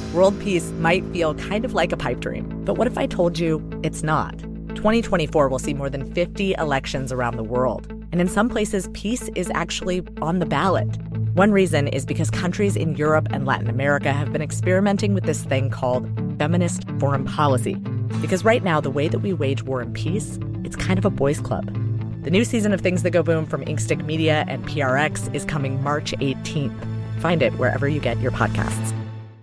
World peace might feel kind of like a pipe dream, but what if I told you it's not? 2024 will see more than 50 elections around the world, and in some places, peace is actually on the ballot. One reason is because countries in Europe and Latin America have been experimenting with this thing called feminist foreign policy. Because right now, the way that we wage war and peace, it's kind of a boys' club. The new season of Things That Go Boom from Inkstick Media and PRX is coming March 18th. Find it wherever you get your podcasts.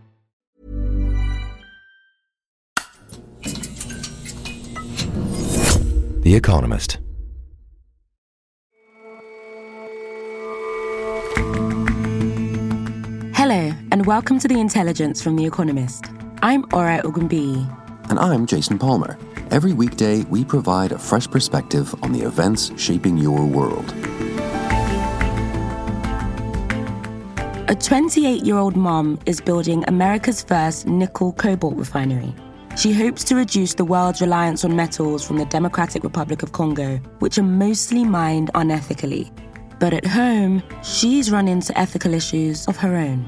The Economist. Hello, and welcome to The Intelligence from The Economist. I'm Ora Ogunbiyi. And I'm Jason Palmer. Every weekday, we provide a fresh perspective on the events shaping your world. A 28-year-old mom is building America's first nickel-cobalt refinery. She hopes to reduce the world's reliance on metals from the Democratic Republic of Congo, which are mostly mined unethically. But at home, she's run into ethical issues of her own.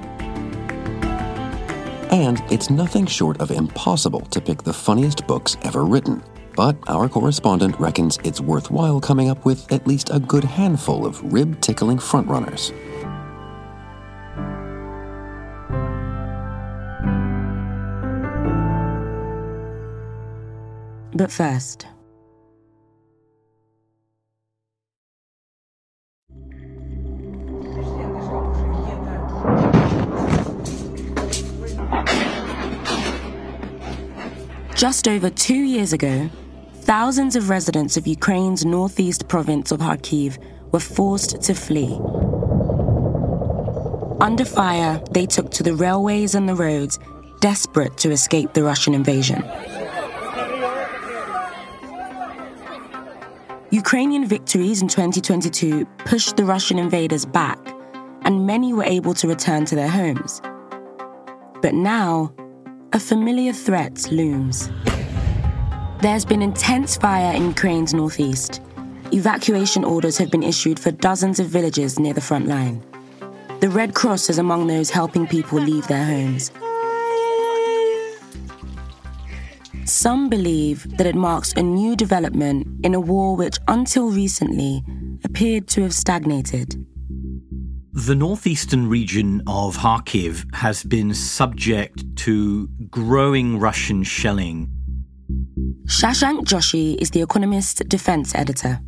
And it's nothing short of impossible to pick the funniest books ever written. But our correspondent reckons it's worthwhile coming up with at least a good handful of rib-tickling frontrunners. But first, just over 2 years ago, thousands of residents of Ukraine's northeast province of Kharkiv were forced to flee. Under fire, they took to the railways and the roads, desperate to escape the Russian invasion. Ukrainian victories in 2022 pushed the Russian invaders back, and many were able to return to their homes. But now, a familiar threat looms. There's been intense fire in Ukraine's northeast. Evacuation orders have been issued for dozens of villages near the front line. The Red Cross is among those helping people leave their homes. Some believe that it marks a new development in a war which, until recently, appeared to have stagnated. The northeastern region of Kharkiv has been subject to growing Russian shelling. Shashank Joshi is The Economist's defense editor.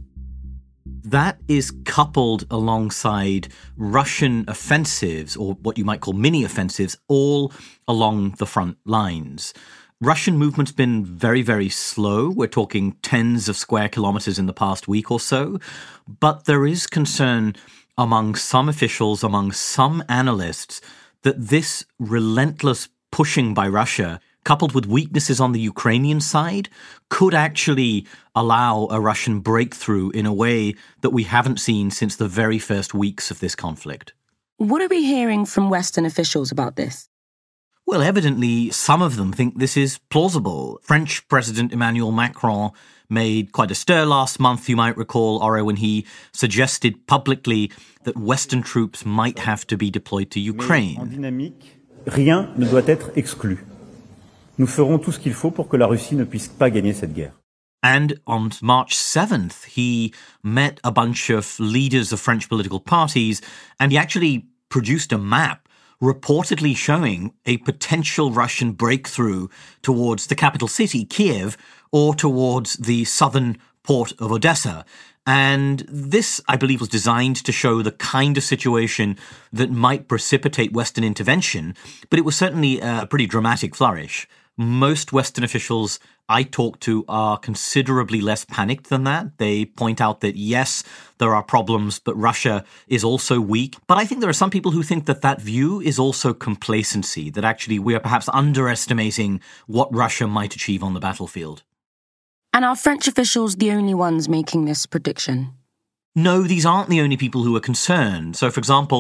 That is coupled alongside Russian offensives, or what you might call mini-offensives, all along the front lines. Russian movement's been very, very slow. We're talking tens of square kilometers in the past week or so. But there is concern among some officials, among some analysts, that this relentless pushing by Russia, coupled with weaknesses on the Ukrainian side, could actually allow a Russian breakthrough in a way that we haven't seen since the very first weeks of this conflict. What are we hearing from Western officials about this? Well, evidently, some of them think this is plausible. French President Emmanuel Macron made quite a stir last month, you might recall, Ora, when he suggested publicly that Western troops might have to be deployed to Ukraine. En dynamique, rien ne doit être exclu. Nous ferons tout ce qu'il faut pour que la Russie ne puisse pas gagner cette guerre. And on March 7th, he met a bunch of leaders of French political parties, and he actually produced a map reportedly showing a potential Russian breakthrough towards the capital city, Kiev, or towards the southern port of Odessa. And this, I believe, was designed to show the kind of situation that might precipitate Western intervention, but it was certainly a pretty dramatic flourish. Most Western officials I talk to are considerably less panicked than that. They point out that, yes, there are problems, but Russia is also weak. But I think there are some people who think that that view is also complacency, that actually we are perhaps underestimating what Russia might achieve on the battlefield. And are French officials the only ones making this prediction? No, these aren't the only people who are concerned. So, for example,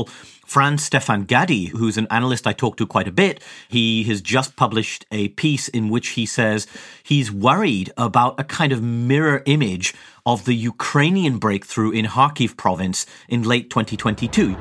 Franz Stefan Gadi, who's an analyst I talk to quite a bit, he has just published a piece in which he says he's worried about a kind of mirror image of the Ukrainian breakthrough in Kharkiv province in late 2022.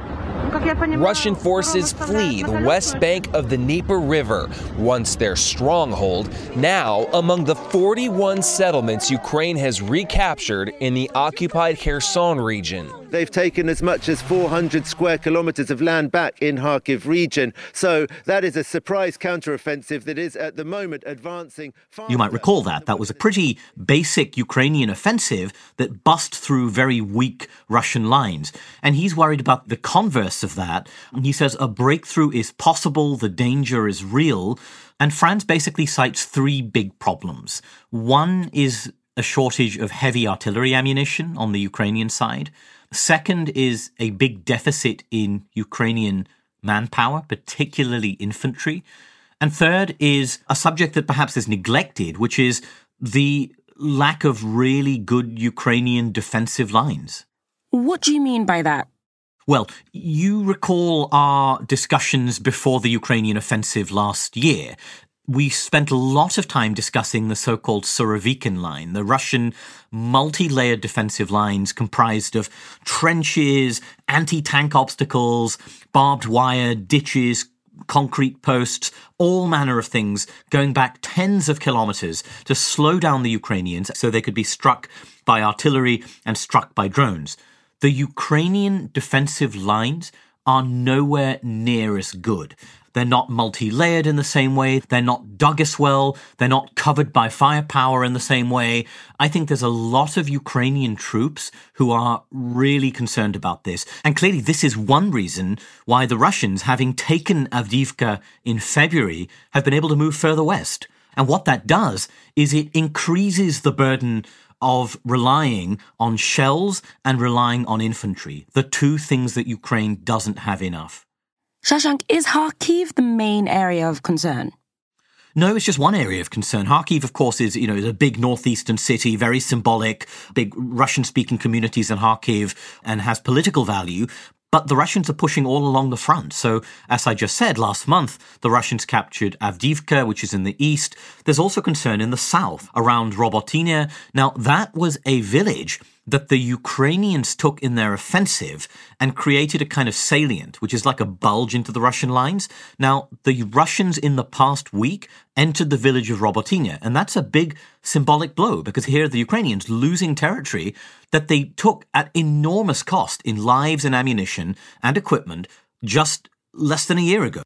Russian forces flee the west bank of the Dnieper River, once their stronghold, now among the 41 settlements Ukraine has recaptured in the occupied Kherson region. They've taken as much as 400 square kilometers of land back in Kharkiv region. So that is a surprise counteroffensive that is at the moment advancing faster. You might recall that was a pretty basic Ukrainian offensive that bust through very weak Russian lines. And he's worried about the converse of that. He says a breakthrough is possible, the danger is real. And Franz basically cites three big problems. One is a shortage of heavy artillery ammunition on the Ukrainian side. Second is a big deficit in Ukrainian manpower, particularly infantry. And third is a subject that perhaps is neglected, which is the lack of really good Ukrainian defensive lines. What do you mean by that? Well, you recall our discussions before the Ukrainian offensive last year. We spent a lot of time discussing the so-called Surovikin line, the Russian multi-layered defensive lines comprised of trenches, anti-tank obstacles, barbed wire, ditches, concrete posts, all manner of things going back tens of kilometers to slow down the Ukrainians so they could be struck by artillery and struck by drones. The Ukrainian defensive lines are nowhere near as good. They're not multi-layered in the same way. They're not dug as well. They're not covered by firepower in the same way. I think there's a lot of Ukrainian troops who are really concerned about this. And clearly this is one reason why the Russians, having taken Avdiivka in February, have been able to move further west. And what that does is it increases the burden of relying on shells and relying on infantry, the two things that Ukraine doesn't have enough. Shashank, is Kharkiv the main area of concern? No, it's just one area of concern. Kharkiv, of course, is a big northeastern city, very symbolic, big Russian-speaking communities in Kharkiv, and has political value. But the Russians are pushing all along the front. So, as I just said, last month, the Russians captured Avdiivka, which is in the east. There's also concern in the south, around Robotyne. Now, that was a village that the Ukrainians took in their offensive and created a kind of salient, which is like a bulge into the Russian lines. Now, the Russians in the past week entered the village of Robotyne, and that's a big symbolic blow because here are the Ukrainians losing territory that they took at enormous cost in lives and ammunition and equipment just less than a year ago.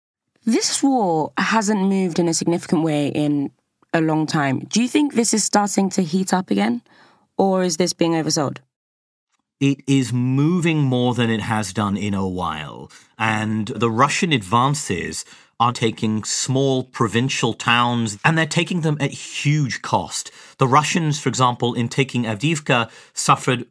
This war hasn't moved in a significant way in a long time. Do you think this is starting to heat up again? Or is this being oversold? It is moving more than it has done in a while. And the Russian advances are taking small provincial towns, and they're taking them at huge cost. The Russians, for example, in taking Avdiivka, suffered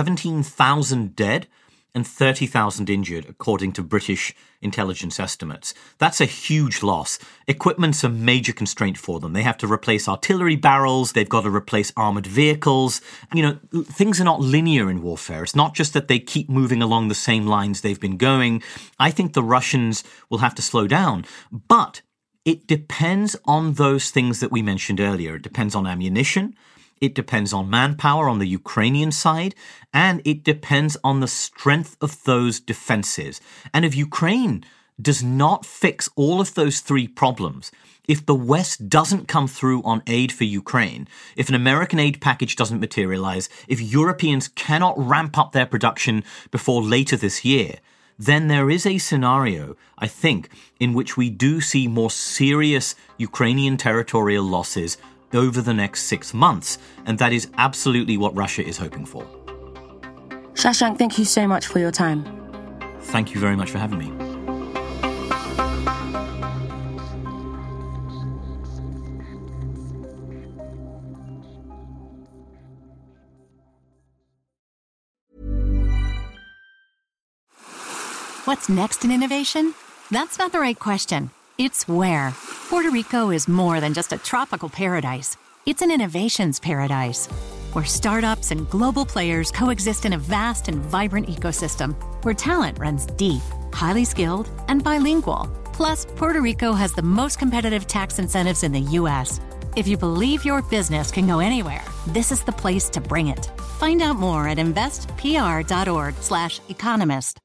17,000 dead and 30,000 injured, according to British intelligence estimates. That's a huge loss. Equipment's a major constraint for them. They have to replace artillery barrels. They've got to replace armored vehicles. Things are not linear in warfare. It's not just that they keep moving along the same lines they've been going. I think the Russians will have to slow down. But it depends on those things that we mentioned earlier. It depends on ammunition. It depends on manpower on the Ukrainian side, and it depends on the strength of those defenses. And if Ukraine does not fix all of those three problems, if the West doesn't come through on aid for Ukraine, if an American aid package doesn't materialize, if Europeans cannot ramp up their production before later this year, then there is a scenario, I think, in which we do see more serious Ukrainian territorial losses over the next 6 months. And that is absolutely what Russia is hoping for. Shashank, thank you so much for your time. Thank you very much for having me. What's next in innovation? That's not the right question. It's where. Puerto Rico is more than just a tropical paradise. It's an innovations paradise, where startups and global players coexist in a vast and vibrant ecosystem, where talent runs deep. highly skilled, and bilingual. Plus, Puerto Rico has the most competitive tax incentives in the U.S. If you believe your business can go anywhere, this is the place to bring it. Find out more at investpr.org/economist.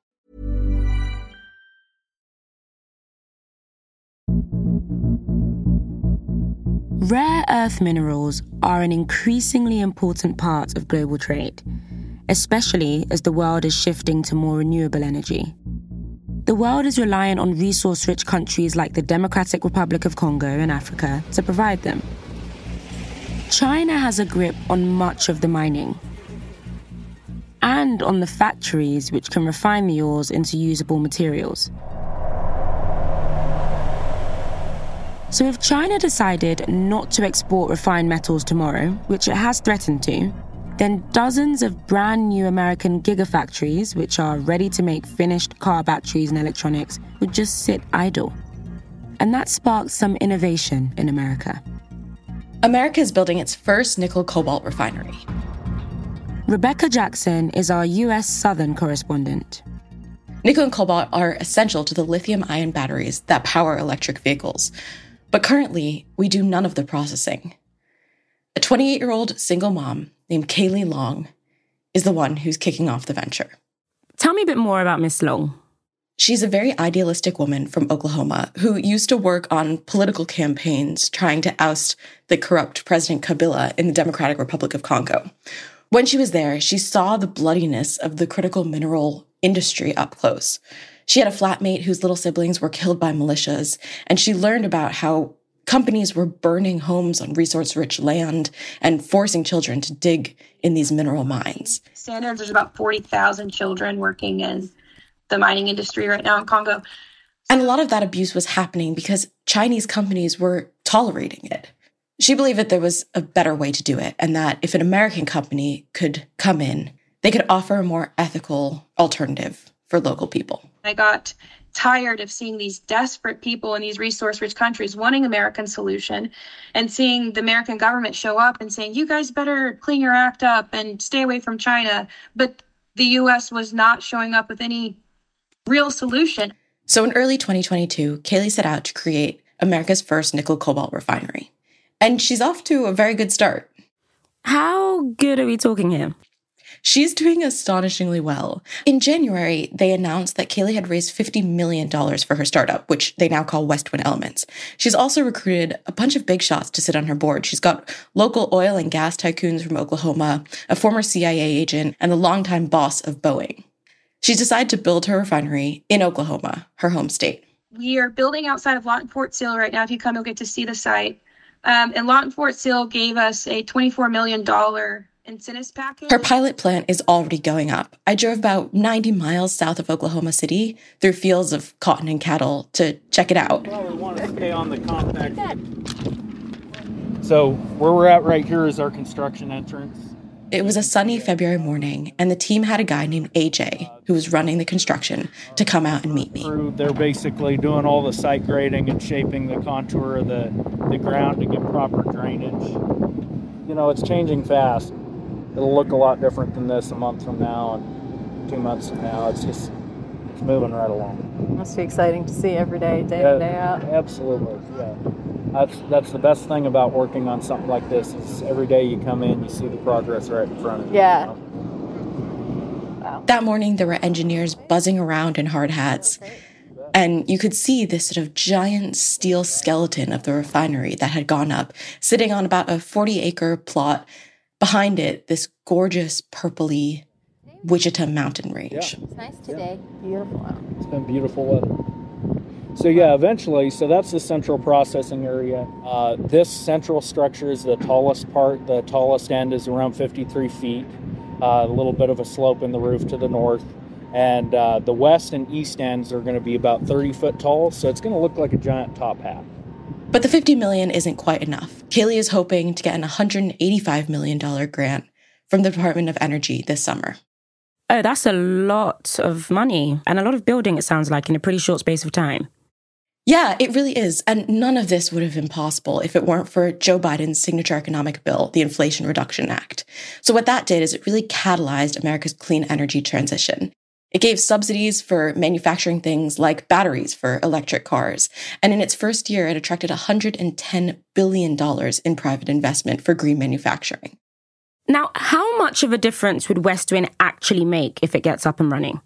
Rare earth minerals are an increasingly important part of global trade, especially as the world is shifting to more renewable energy. The world is reliant on resource-rich countries like the Democratic Republic of Congo in Africa to provide them. China has a grip on much of the mining and on the factories which can refine the ores into usable materials. So if China decided not to export refined metals tomorrow, which it has threatened to, then dozens of brand new American gigafactories, which are ready to make finished car batteries and electronics, would just sit idle. And that sparked some innovation in America. America is building its first nickel cobalt refinery. Rebecca Jackson is our US Southern correspondent. Nickel and cobalt are essential to the lithium-ion batteries that power electric vehicles. But currently, we do none of the processing. A 28-year-old single mom named Kaylee Long is the one who's kicking off the venture. Tell me a bit more about Miss Long. She's a very idealistic woman from Oklahoma who used to work on political campaigns trying to oust the corrupt President Kabila in the Democratic Republic of Congo. When she was there, she saw the bloodiness of the critical mineral industry up close. She had a flatmate whose little siblings were killed by militias, and she learned about how companies were burning homes on resource-rich land and forcing children to dig in these mineral mines. There's about 40,000 children working in the mining industry right now in Congo. And a lot of that abuse was happening because Chinese companies were tolerating it. She believed that there was a better way to do it, and that if an American company could come in, they could offer a more ethical alternative for local people. I got tired of seeing these desperate people in these resource-rich countries wanting American solution and seeing the American government show up and saying, you guys better clean your act up and stay away from China. But the U.S. was not showing up with any real solution. So in early 2022, Kaylee set out to create America's first nickel cobalt refinery. And she's off to a very good start. How good are we talking here? She's doing astonishingly well. In January, they announced that Kaylee had raised $50 million for her startup, which they now call Westwind Elements. She's also recruited a bunch of big shots to sit on her board. She's got local oil and gas tycoons from Oklahoma, a former CIA agent, and the longtime boss of Boeing. She's decided to build her refinery in Oklahoma, her home state. We are building outside of Lawton Fort Sill right now. If you come, you'll get to see the site. And Lawton Fort Sill gave us a $24 million incentives package. Her pilot plant is already going up. I drove about 90 miles south of Oklahoma City through fields of cotton and cattle to check it out. Well, we want to stay on the compact. So where we're at right here is our construction entrance. It was a sunny February morning, and the team had a guy named AJ, who was running the construction, to come out and meet me. They're basically doing all the site grading and shaping the contour of the ground to get proper drainage. You know, it's changing fast. It'll look a lot different than this a month from now and 2 months from now. It's moving right along. Must be exciting to see every day, day in, day out. Absolutely, yeah. That's the best thing about working on something like this is every day you come in, you see the progress right in front of you. Yeah. You know? Wow. That morning, there were engineers buzzing around in hard hats, and you could see this sort of giant steel skeleton of the refinery that had gone up, sitting on about a 40-acre plot. Behind it, this gorgeous purpley Wichita mountain range. Yeah. It's nice today. Yeah. Beautiful out. It's been beautiful weather. So yeah, eventually, so that's the central processing area. This central structure is the tallest part. The tallest end is around 53 feet. A little bit of a slope in the roof to the north. And the west and east ends are going to be about 30 foot tall. So it's going to look like a giant top hat. But the $50 million isn't quite enough. Kaylee is hoping to get an $185 million grant from the Department of Energy this summer. Oh, that's a lot of money and a lot of building, it sounds like, in a pretty short space of time. Yeah, it really is. And none of this would have been possible if it weren't for Joe Biden's signature economic bill, the Inflation Reduction Act. So what that did is it really catalyzed America's clean energy transition. It gave subsidies for manufacturing things like batteries for electric cars. And in its first year, it attracted $110 billion in private investment for green manufacturing. Now, how much of a difference would West Wind actually make if it gets up and running?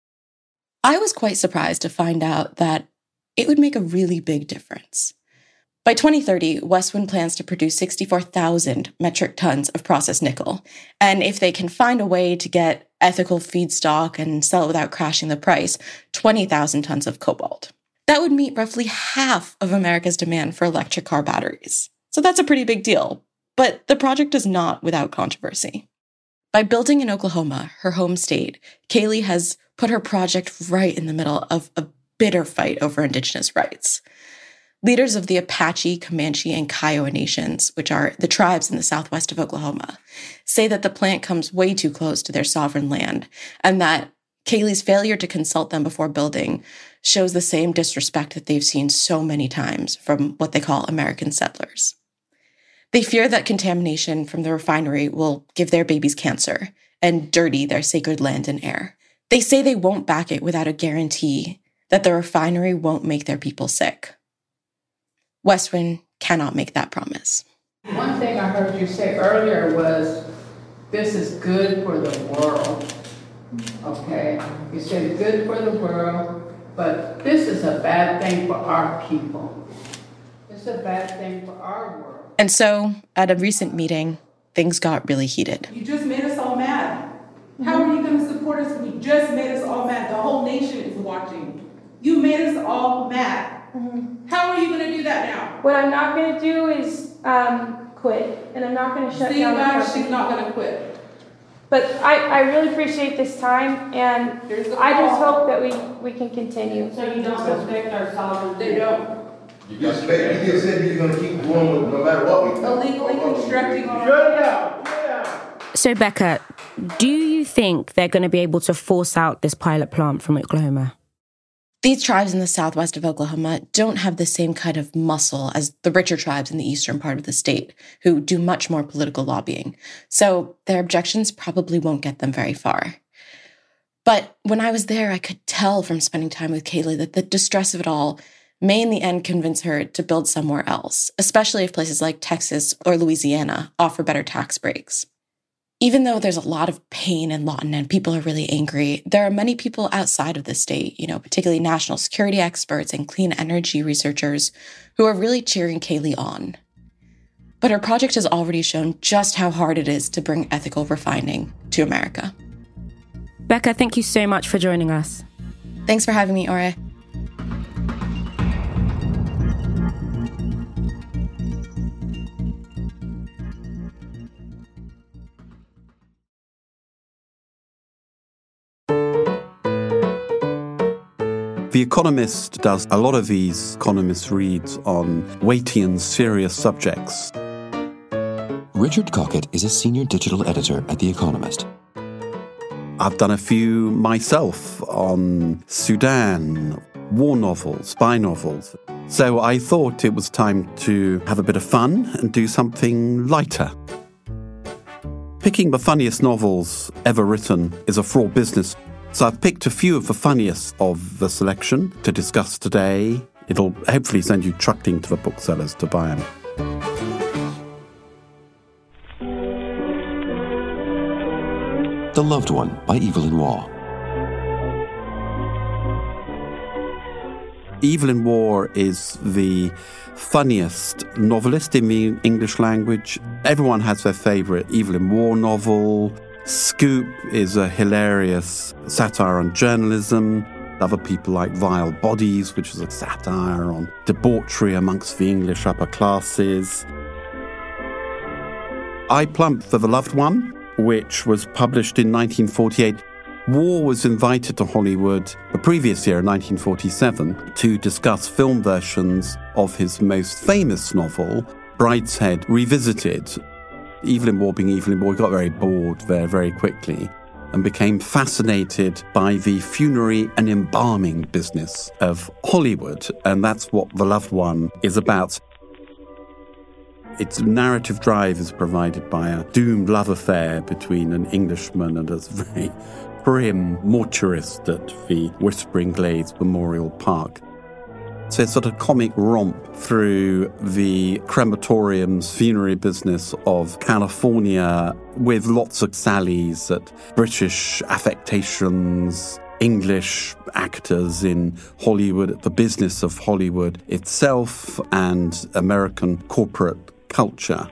I was quite surprised to find out that it would make a really big difference. By 2030, West Wind plans to produce 64,000 metric tons of processed nickel. And if they can find a way to get ethical feedstock and sell it without crashing the price, 20,000 tons of cobalt. That would meet roughly half of America's demand for electric car batteries. So that's a pretty big deal. But the project is not without controversy. By building in Oklahoma, her home state, Kaylee has put her project right in the middle of a bitter fight over Indigenous rights. Leaders of the Apache, Comanche, and Kiowa nations, which are the tribes in the southwest of Oklahoma, say that the plant comes way too close to their sovereign land, and that Kaylee's failure to consult them before building shows the same disrespect that they've seen so many times from what they call American settlers. They fear that contamination from the refinery will give their babies cancer and dirty their sacred land and air. They say they won't back it without a guarantee that the refinery won't make their people sick. West Wind cannot make that promise. One thing I heard you say earlier was, this is good for the world, okay? You said good for the world, but this is a bad thing for our people. It's a bad thing for our world. And so, at a recent meeting, things got really heated. You just made us all mad. How are you going to support us when you just made us all mad? The whole nation is watching. You made us all mad. How are you going to do that now? What I'm not going to do is quit, and I'm not going to shut down. She's not going to quit. But I really appreciate this time, and I just hope that we can continue. So you don't respect our sovereignty? They don't. You just said you're going to keep going with no matter what we do. Illegally constructing. So, Becca, do you think they're going to be able to force out this pilot plant from Oklahoma? These tribes in the southwest of Oklahoma don't have the same kind of muscle as the richer tribes in the eastern part of the state, who do much more political lobbying. So their objections probably won't get them very far. But when I was there, I could tell from spending time with Kaylee that the distress of it all may in the end convince her to build somewhere else, especially if places like Texas or Louisiana offer better tax breaks. Even though there's a lot of pain in Lawton and people are really angry, there are many people outside of the state, particularly national security experts and clean energy researchers, who are really cheering Kaylee on. But her project has already shown just how hard it is to bring ethical refining to America. Becca, thank you so much for joining us. Thanks for having me, Ore. The Economist does a lot of these Economist reads on weighty and serious subjects. Richard Cockett is a senior digital editor at The Economist. I've done a few myself on Sudan, war novels, spy novels. So I thought it was time to have a bit of fun and do something lighter. Picking the funniest novels ever written is a fraught business. So I've picked a few of the funniest of the selection to discuss today. It'll hopefully send you trucking to the booksellers to buy them. The Loved One by Evelyn Waugh. Evelyn Waugh is the funniest novelist in the English language. Everyone has their favourite Evelyn Waugh novel. Scoop is a hilarious satire on journalism. Other people like Vile Bodies, which is a satire on debauchery amongst the English upper classes. I plumped for The Loved One, which was published in 1948. Waugh was invited to Hollywood the previous year, in 1947, to discuss film versions of his most famous novel, Brideshead Revisited. Evelyn Waugh being Evelyn Waugh, got very bored there very quickly and became fascinated by the funerary and embalming business of Hollywood. And that's what The Loved One is about. Its narrative drive is provided by a doomed love affair between an Englishman and a very prim mortuarist at the Whispering Glades Memorial Park. So it's sort of comic romp through the crematorium's funerary business of California, with lots of sallies at British affectations, English actors in Hollywood, the business of Hollywood itself, and American corporate culture.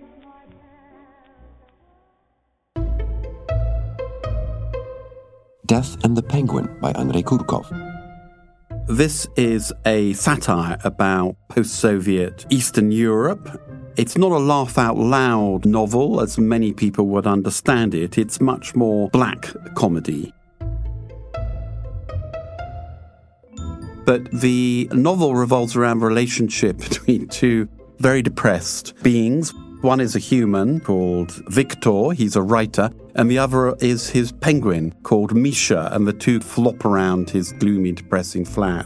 Death and the Penguin by Andrei Kurkov. This is a satire about post-Soviet Eastern Europe. It's not a laugh-out-loud novel, as many people would understand it. It's much more black comedy. But the novel revolves around a relationship between two very depressed beings. One is a human called Victor, he's a writer, and the other is his penguin called Misha, and the two flop around his gloomy, depressing flat.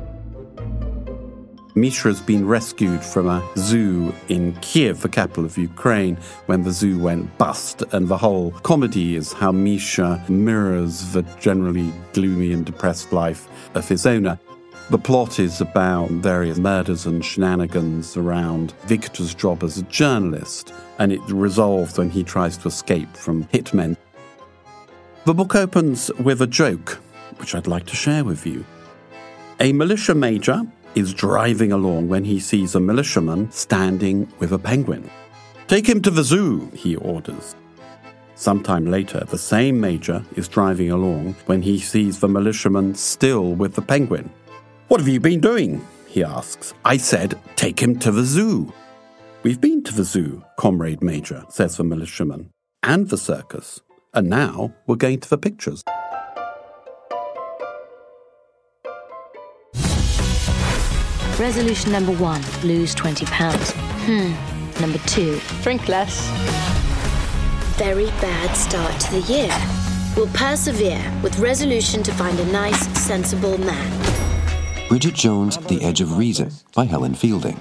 Misha has been rescued from a zoo in Kiev, the capital of Ukraine, when the zoo went bust, and the whole comedy is how Misha mirrors the generally gloomy and depressed life of his owner. The plot is about various murders and shenanigans around Victor's job as a journalist, and it resolves when he tries to escape from hitmen. The book opens with a joke, which I'd like to share with you. A militia major is driving along when he sees a militiaman standing with a penguin. "Take him to the zoo," he orders. Sometime later, the same major is driving along when he sees the militiaman still with the penguin. "What have you been doing?" he asks. "I said, take him to the zoo." "We've been to the zoo, Comrade Major," says the militiaman, "and the circus, and now we're going to the pictures." Resolution number 1, lose 20 pounds. Number 2, Drink less. very bad start to the year. Will persevere with resolution to find a nice, sensible man. Bridget Jones' The Edge of Reason by Helen Fielding.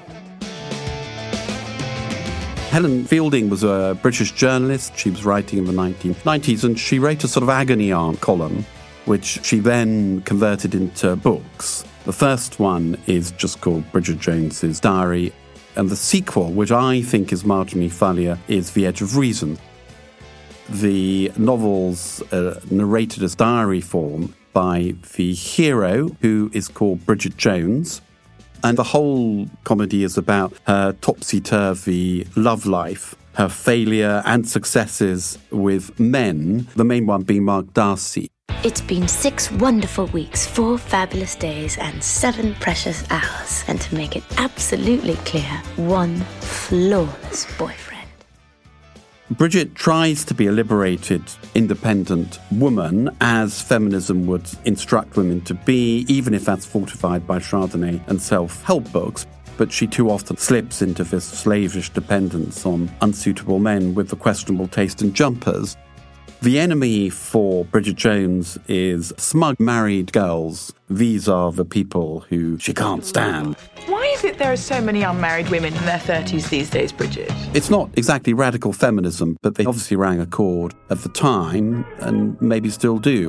Helen Fielding was a British journalist. She was writing in the 1990s, and she wrote a sort of agony aunt column, which she then converted into books. The first one is just called Bridget Jones's Diary, and the sequel, which I think is marginally funnier, is The Edge of Reason. The novel's narrated as diary form by the hero, who is called Bridget Jones. And the whole comedy is about her topsy-turvy love life, her failure and successes with men, the main one being Mark Darcy. It's been 6 wonderful weeks, 4 fabulous days, and 7 precious hours. And to make it absolutely clear, 1 flawless boyfriend. Bridget tries to be a liberated, independent woman, as feminism would instruct women to be, even if that's fortified by Chardonnay and self-help books. But she too often slips into this slavish dependence on unsuitable men with the questionable taste in jumpers. The enemy for Bridget Jones is smug married girls. These are the people who she can't stand. Why is it there are so many unmarried women in their 30s these days, Bridget? It's not exactly radical feminism, but they obviously rang a chord at the time, and maybe still do.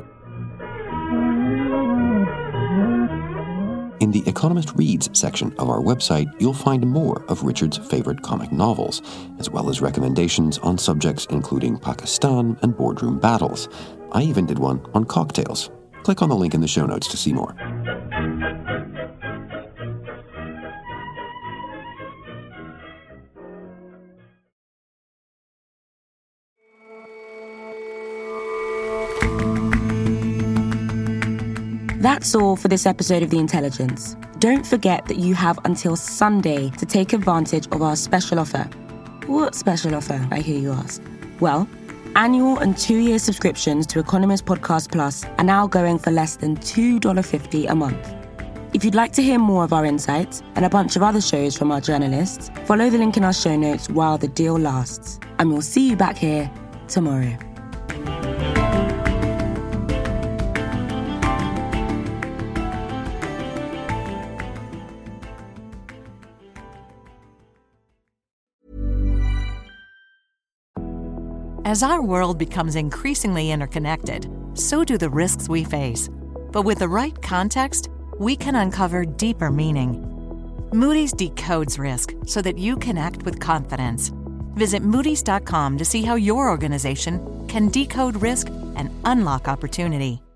In the Economist Reads section of our website, you'll find more of Richard's favorite comic novels, as well as recommendations on subjects including Pakistan and boardroom battles. I even did one on cocktails. Click on the link in the show notes to see more. That's all for this episode of The Intelligence. Don't forget that you have until Sunday to take advantage of our special offer. What special offer, I hear you ask? Well, annual and 2-year subscriptions to Economist Podcast Plus are now going for less than $2.50 a month. If you'd like to hear more of our insights and a bunch of other shows from our journalists, follow the link in our show notes while the deal lasts. And we'll see you back here tomorrow. As our world becomes increasingly interconnected, so do the risks we face. But with the right context, we can uncover deeper meaning. Moody's decodes risk so that you can act with confidence. Visit Moody's.com to see how your organization can decode risk and unlock opportunity.